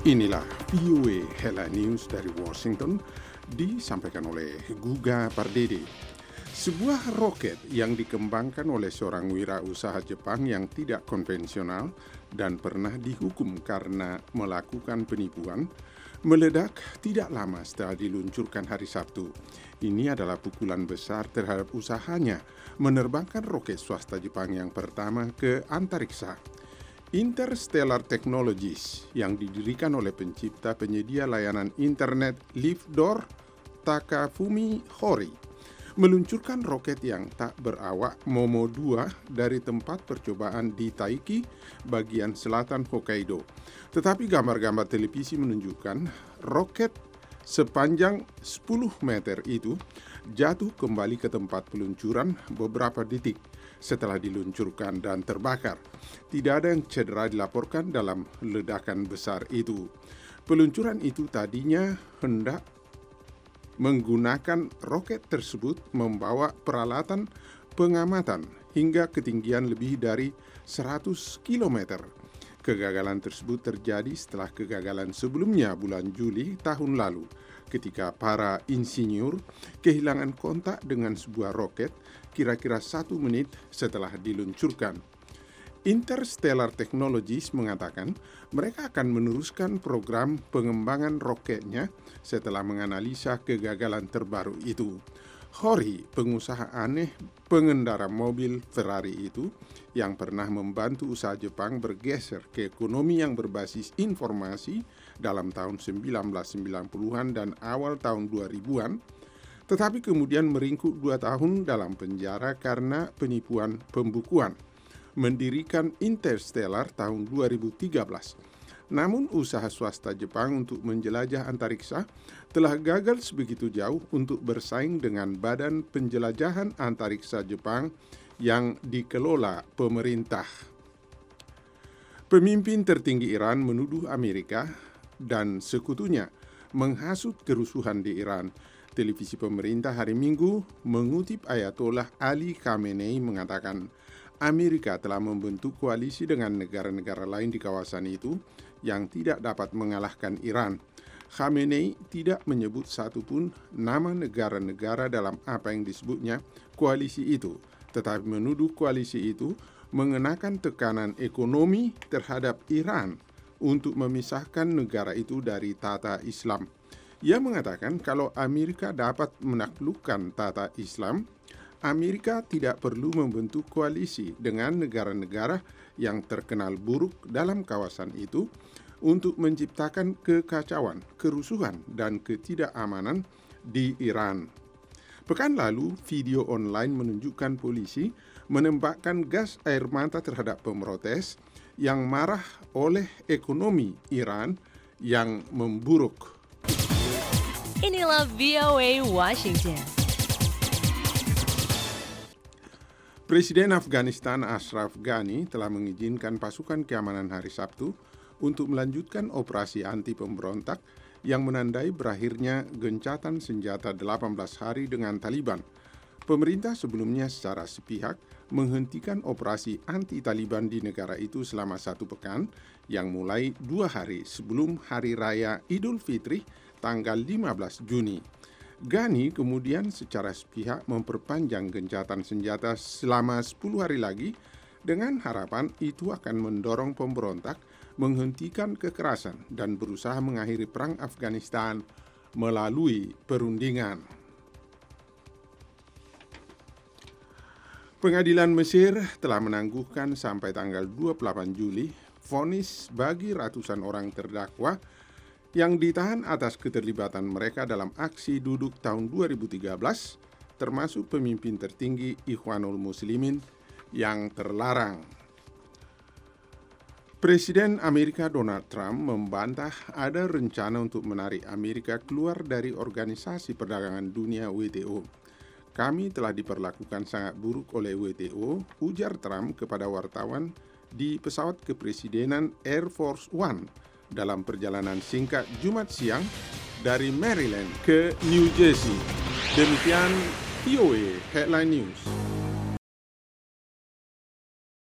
Inilah VOA Headline News dari Washington, disampaikan oleh Guga Pardede. Sebuah roket yang dikembangkan oleh seorang wirausaha Jepang yang tidak konvensional dan pernah dihukum karena melakukan penipuan, meledak tidak lama setelah diluncurkan hari Sabtu. Ini adalah pukulan besar terhadap usahanya menerbangkan roket swasta Jepang yang pertama ke antariksa. Interstellar Technologies yang didirikan oleh pencipta penyedia layanan internet Livedoor, Takafumi Hori, meluncurkan roket yang tak berawak Momo 2 dari tempat percobaan di Taiki, bagian selatan Hokkaido. Tetapi gambar-gambar televisi menunjukkan roket sepanjang 10 meter itu jatuh kembali ke tempat peluncuran beberapa detik setelah diluncurkan dan terbakar. Tidak ada yang cedera dilaporkan dalam ledakan besar itu. Peluncuran itu tadinya hendak menggunakan roket tersebut membawa peralatan pengamatan hingga ketinggian lebih dari 100 km. Kegagalan tersebut terjadi setelah kegagalan sebelumnya bulan Juli tahun lalu, ketika para insinyur kehilangan kontak dengan sebuah roket kira-kira 1 menit setelah diluncurkan. Interstellar Technologies mengatakan mereka akan meneruskan program pengembangan roketnya setelah menganalisa kegagalan terbaru itu. Hori, pengusaha aneh pengendara mobil Ferrari itu, yang pernah membantu usaha Jepang bergeser ke ekonomi yang berbasis informasi dalam tahun 1990-an dan awal tahun 2000-an, tetapi kemudian meringkuk 2 tahun dalam penjara karena penipuan pembukuan, mendirikan Interstellar tahun 2013. Namun usaha swasta Jepang untuk menjelajah antariksa telah gagal sebegitu jauh untuk bersaing dengan Badan Penjelajahan Antariksa Jepang yang dikelola pemerintah. Pemimpin tertinggi Iran menuduh Amerika dan sekutunya menghasut kerusuhan di Iran. Televisi pemerintah hari Minggu mengutip Ayatollah Ali Khamenei mengatakan Amerika telah membentuk koalisi dengan negara-negara lain di kawasan itu yang tidak dapat mengalahkan Iran. Khamenei tidak menyebut satupun nama negara-negara dalam apa yang disebutnya koalisi itu, tetapi menuduh koalisi itu mengenakan tekanan ekonomi terhadap Iran untuk memisahkan negara itu dari tata Islam. Ia mengatakan kalau Amerika dapat menaklukkan tata Islam, Amerika tidak perlu membentuk koalisi dengan negara-negara yang terkenal buruk dalam kawasan itu untuk menciptakan kekacauan, kerusuhan, dan ketidakamanan di Iran. Pekan lalu, video online menunjukkan polisi menembakkan gas air mata terhadap pemrotes yang marah oleh ekonomi Iran yang memburuk. Inilah VOA Washington. Presiden Afghanistan Ashraf Ghani telah mengizinkan pasukan keamanan hari Sabtu untuk melanjutkan operasi anti pemberontak yang menandai berakhirnya gencatan senjata 18 hari dengan Taliban. Pemerintah sebelumnya secara sepihak menghentikan operasi anti-Taliban di negara itu selama 1 pekan yang mulai 2 hari sebelum Hari Raya Idul Fitri tanggal 15 Juni. Ghani kemudian secara sepihak memperpanjang gencatan senjata selama 10 hari lagi dengan harapan itu akan mendorong pemberontak menghentikan kekerasan dan berusaha mengakhiri perang Afghanistan melalui perundingan. Pengadilan Mesir telah menangguhkan sampai tanggal 28 Juli vonis bagi ratusan orang terdakwa yang ditahan atas keterlibatan mereka dalam aksi duduk tahun 2013, termasuk pemimpin tertinggi Ikhwanul Muslimin yang terlarang. Presiden Amerika Donald Trump membantah ada rencana untuk menarik Amerika keluar dari Organisasi Perdagangan Dunia WTO. Kami telah diperlakukan sangat buruk oleh WTO, ujar Trump kepada wartawan di pesawat kepresidenan Air Force One dalam perjalanan singkat Jumat siang dari Maryland ke New Jersey. Demikian VOA Headline News.